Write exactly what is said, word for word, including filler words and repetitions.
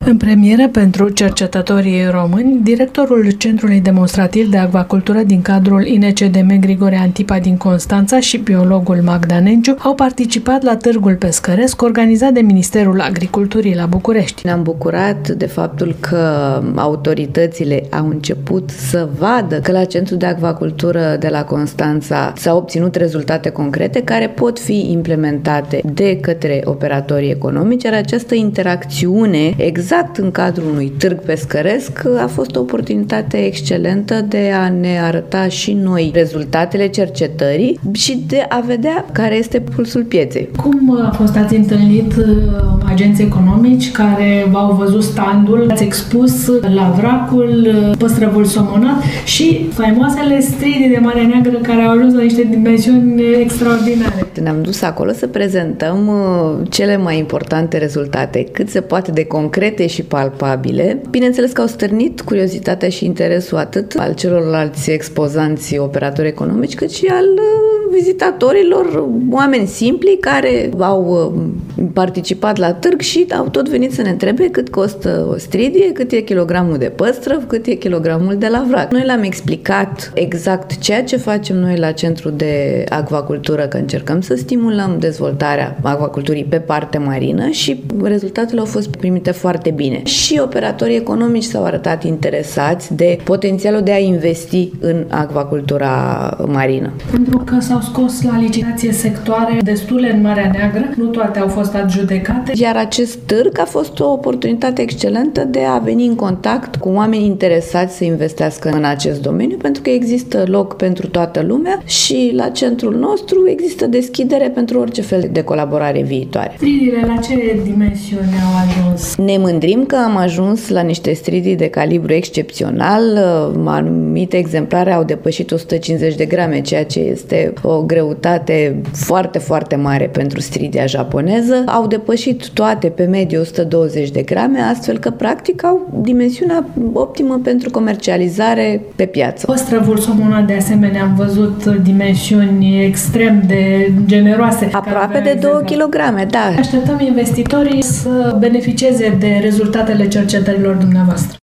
În premieră pentru cercetătorii români, directorul Centrului Demonstrativ de Acvacultură din cadrul I N C D M Grigore Antipa din Constanța și biologul Magda Nenciu au participat la Târgul Pescăresc organizat de Ministerul Agriculturii la București. Ne-am bucurat de faptul că autoritățile au început să vadă că la Centrul de Acvacultură de la Constanța s-au obținut rezultate concrete care pot fi implementate de către operatorii economici, iar această interacțiune exact în cadrul unui târg pescăresc a fost o oportunitate excelentă de a ne arăta și noi rezultatele cercetării și de a vedea care este pulsul pieței. Cum a fost, ați întâlnit agenți economici care v-au văzut standul, ați expus la vracul păstrăvul somonat și faimoasele stridii de Marea Neagră care au ajuns la niște dimensiuni extraordinare? Ne-am dus acolo să prezentăm cele mai importante rezultate, cât se poate de concrete și palpabile. Bineînțeles că au stârnit curiozitatea și interesul atât al celorlalți expozanți operatori economici, cât și al vizitatorilor, oameni simpli care au participat la târg și au tot venit să ne întrebe cât costă o stridie, cât e kilogramul de păstrăv, cât e kilogramul de la vrac. Noi le-am explicat exact ceea ce facem noi la Centrul de Acvacultură, că încercăm să stimulăm dezvoltarea acvaculturii pe partea marină și rezultatele au fost primite foarte bine. Și operatorii economici s-au arătat interesați de potențialul de a investi în acvacultura marină. Pentru că s-au scos la licitație sectoare destule în Marea Neagră, nu toate au fost adjudecate. Iar acest târg a fost o oportunitate excelentă de a veni în contact cu oameni interesați să investească în acest domeniu, pentru că există loc pentru toată lumea și la centrul nostru există deschidere pentru orice fel de colaborare viitoare. Stridiile la ce dimensiune au ajuns? Ne mândrim că am ajuns la niște stridii de calibru excepțional. Anumite exemplare au depășit o sută cincizeci de grame, ceea ce este o greutate foarte, foarte mare pentru stridia japoneză. Au depășit toate pe medie o sută douăzeci de grame, astfel că practic au dimensiunea optimă pentru comercializare pe piață. Păstrăvul somonat, de asemenea, am văzut dimensiuni extrem de generoase. Aproape de două kilograme, da. Așteptăm investitorii să beneficieze de rezultatele cercetărilor dumneavoastră.